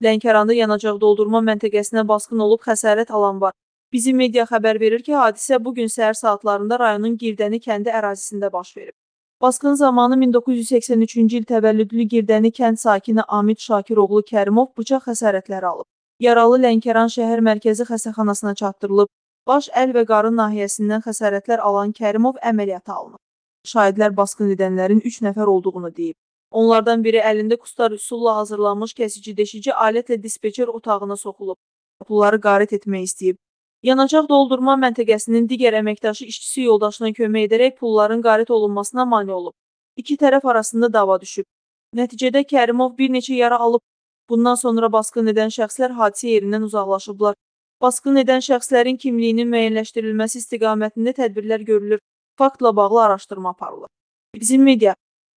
Lənkəranda yanacaq doldurma məntəqəsinə basqın olub xəsarət alan var. Bizim media xəbər verir ki, hadisə bugün səhər saatlarında rayonun Girdəni kəndi ərazisində baş verib. Basqın zamanı 1983-cü il təvəllüdlü Girdəni kənd sakini Amid Şakiroğlu Kərimov bıçaq xəsarətləri alıb. Yaralı Lənkəran şəhər mərkəzi xəstəxanasına çatdırılıb. Baş, əl və qarın nahiyəsindən xəsarətlər alan Kərimov əməliyyata alınıb. Şahidlər basqın edənlərin 3 nəfər olduğunu deyib. Onlardan biri əlində kustar üsulla hazırlanmış kəsici-deşici alətlə dispeçer otağına soxulub. Pulları qaret etmək istəyib. Yanacaq doldurma məntəqəsinin digər əməkdaşı işçisi yoldaşına kömək edərək pulların qaret olunmasına mane olub. İki tərəf arasında dava düşüb. Nəticədə Kərimov bir neçə yara alıb. Bundan sonra basqın edən şəxslər hadisə yerindən uzaqlaşıblar. Basqın edən şəxslərin kimliyinin müəyyənləşdirilməsi istiqamətində tədbirlər görülür. Faktla bağlı araşdırma aparılır. Bizim media